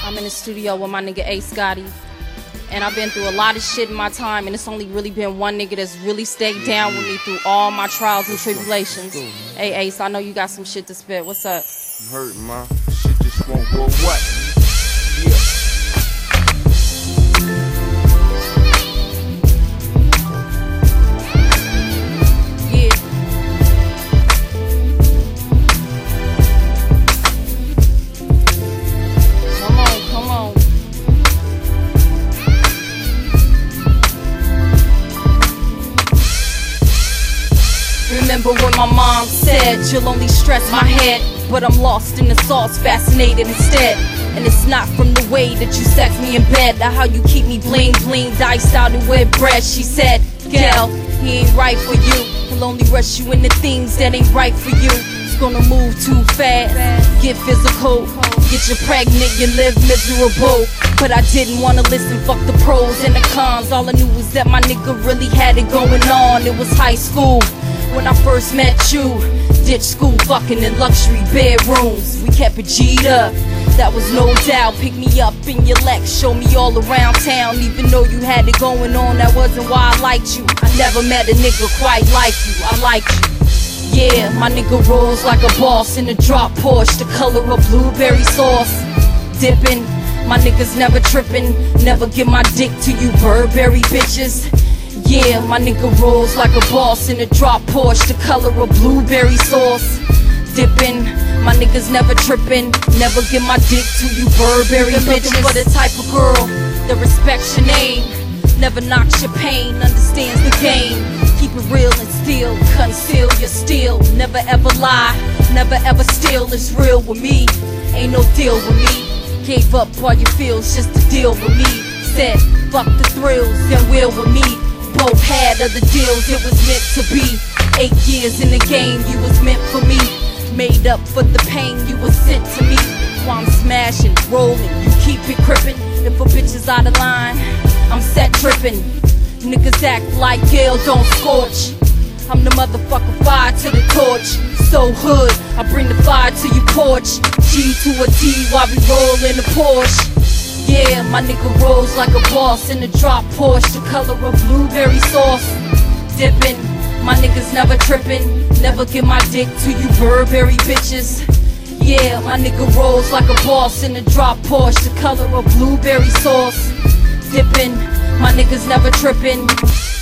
I'm in the studio with my nigga A. Scotty, and I've been through a lot of shit in my time, and it's only really been one nigga that's really stayed down with me through all my trials and tribulations. Hey Ace, I know you got some shit to spit. What's up? I'm hurting, man. Shit just won't go away. Yeah. Remember when my mom said, you'll only stress my head, but I'm lost in the sauce, fascinated instead. And it's not from the way that you sex me in bed, not how you keep me bling bling, diced out and with bread. She said, gal, he ain't right for you. He'll only rush you into things that ain't right for you. It's gonna move too fast, get physical, get you pregnant, you live miserable. But I didn't wanna listen, fuck the pros and the cons. All I knew was that my nigga really had it going on. It was high school when I first met you. Ditch school, fucking in luxury bedrooms. We kept it G'd up, that was no doubt. Pick me up in your Lex, show me all around town. Even though you had it going on, that wasn't why I liked you. I never met a nigga quite like you, I like you. Yeah, my nigga rolls like a boss in a drop Porsche, the color of blueberry sauce. Dipping, my niggas never tripping, never give my dick to you Burberry bitches. Yeah, my nigga rolls like a boss in a drop Porsche, the color of blueberry sauce. Dipping, my niggas never tripping, never give my dick to you Burberry bitches. For the type of girl that respects your name, never knocks your pain, understands the game. Keep it real and still conceal your steel. Never ever lie, never ever steal. It's real with me, ain't no deal with me. Gave up all your feels just to deal with me. Said fuck the thrills and will with me. Both had other deals, it was meant to be. 8 years in the game, you was meant for me. Made up for the pain you was sent to me. While I'm smashing, rolling, you keep it crippin'. If a bitch is out of line, I'm set trippin'. Niggas act like Gale don't scorch. I'm the motherfucker fire to the torch. So hood, I bring the fire to your porch. G to a T while we roll in the Porsche. Yeah, my nigga rolls like a boss in a drop Porsche, the color of blueberry sauce. Dipping, my niggas never tripping, never give my dick to you Burberry bitches. Yeah, my nigga rolls like a boss in a drop Porsche, the color of blueberry sauce. Dipping, my niggas never tripping.